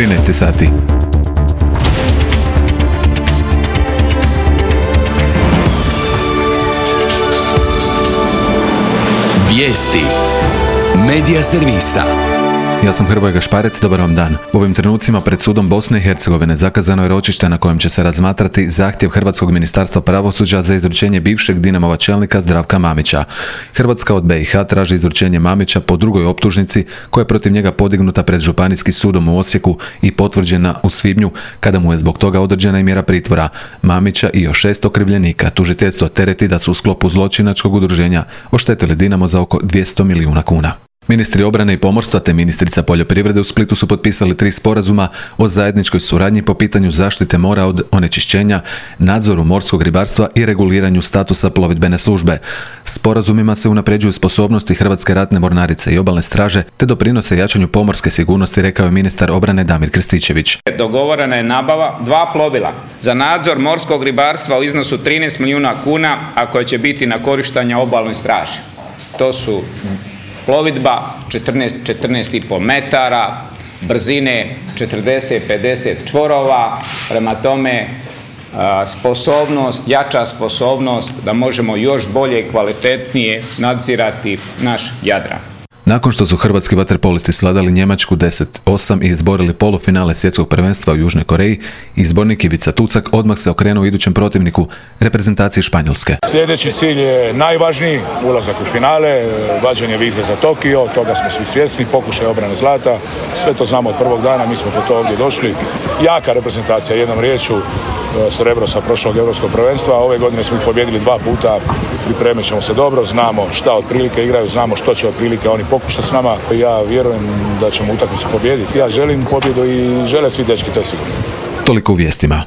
13 sati. Vijesti Medija servisa. Ja sam Hrvoje Gašparec, dobar vam dan. U ovim trenucima pred sudom Bosne i Hercegovine zakazano je ročište na kojem će se razmatrati zahtjev Hrvatskog ministarstva pravosuđa za izručenje bivšeg Dinamova čelnika Zdravka Mamića. Hrvatska od BiH traži izručenje Mamića po drugoj optužnici koja je protiv njega podignuta pred Županijskim sudom u Osijeku i potvrđena u svibnju, kada mu je zbog toga određena i mjera pritvora. Mamića i još 6 okrivljenika tužiteljstvo tereti da su u sklopu zločinačkog udruženja oštetili Dinamo za oko 200 milijuna kuna. Ministri obrane i pomorstva te ministrica poljoprivrede u Splitu su potpisali 3 sporazuma o zajedničkoj suradnji po pitanju zaštite mora od onečišćenja, nadzoru morskog ribarstva i reguliranju statusa plovidbene službe. Sporazumima se unapređuju sposobnosti Hrvatske ratne mornarice i obalne straže te doprinose jačanju pomorske sigurnosti, rekao je ministar obrane Damir Krstičević. Dogovorena je nabava 2 plovila za nadzor morskog ribarstva u iznosu 13 milijuna kuna, a koje će biti na korištenje obalnoj straži. To su plovidba 14,5 metara, brzine 40-50 čvorova, prema tome jača sposobnost da možemo još bolje i kvalitetnije nadzirati naš Jadran. Nakon što su hrvatski vaterpolisti sladali Njemačku 10-8 i izborili polufinale svjetskog prvenstva u Južnoj Koreji, izbornik Ivica Tucak odmah se okrenuo idućem protivniku, reprezentaciji Španjolske. Sljedeći cilj je najvažniji, ulazak u finale, vađenje vize za Tokio, toga smo svi svjesni, pokušaj obrane zlata, sve to znamo od prvog dana, mi smo po to ovdje došli. Jaka reprezentacija, jednom riječju, srebro sa prošlog europskog prvenstva, ove godine smo ih pobjedili 2 puta, pripremit ćemo se dobro, znamo šta otprilike igraju, znamo što će otprilike oni pokušati s nama. Ja vjerujem da ćemo utakmicu pobijediti. Ja želim pobjedu i žele svi dečki, to je sigurno. Toliko u vijestima.